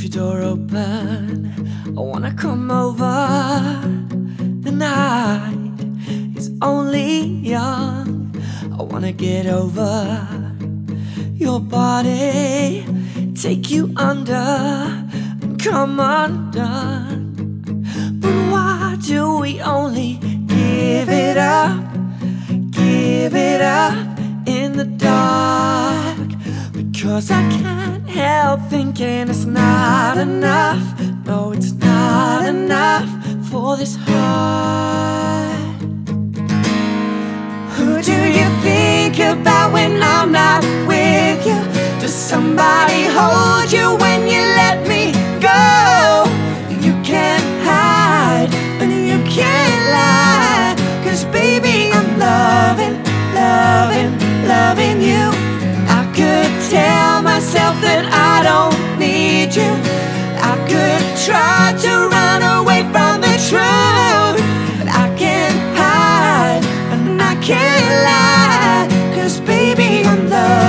your door open, I wanna come over. The night is only young, I wanna get over your body, take you under and come undone. But why do we only give it up in the dark? Because I can't help thinking it's not enough. No, it's not enough for this heart. Who do you think about when I'm not with you? Does somebody hold you when you let me go? You can't hide and you can't lie, 'cause baby I'm loving you. I could tell myself that I don't need you. I could try to run away from the truth, but I can't hide and I can't lie, 'cause baby I'm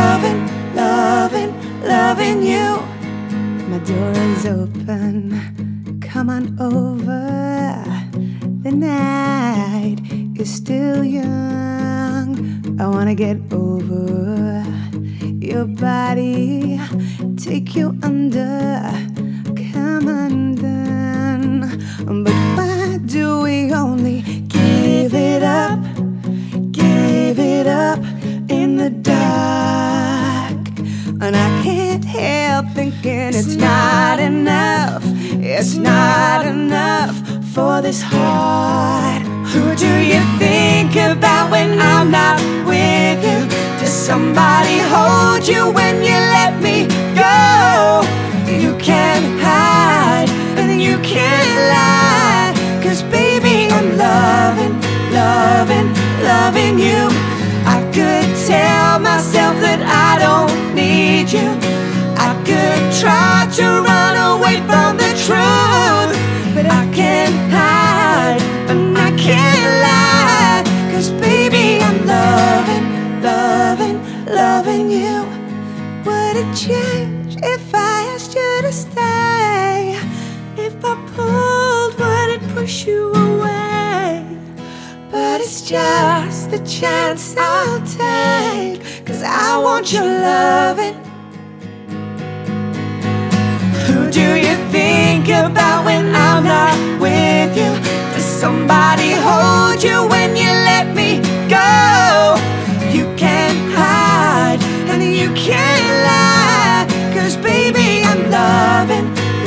loving you. My door is open, come on over. The night is still young, I wanna get over your body, take you under, come undone. But why do we only give it up in the dark? And I can't help thinking it's not enough, it's not enough for this heart. Who do you think about when I'm not with you? Does somebody hold you when you let me go? You can't hide and you can't lie, 'cause baby I'm loving you. I could tell myself that I don't need you. I could try to run away from the truth, but I can't hide and I can't lie, 'cause baby I'm loving you. Would it change if I asked you to stay? If I pulled, would it push you away? But it's just the chance I'll take, 'cause I want your loving. Who do you think about when I'm not with you? Does somebody hold you when you let me go? You can't hide and you can't lie, 'cause baby I'm loving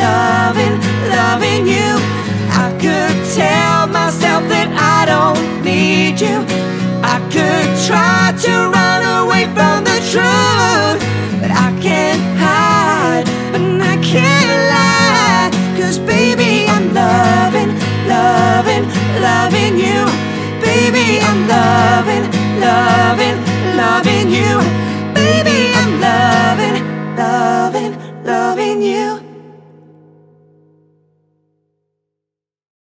you. I could tell myself that I don't need you. I could try to run away from the truth,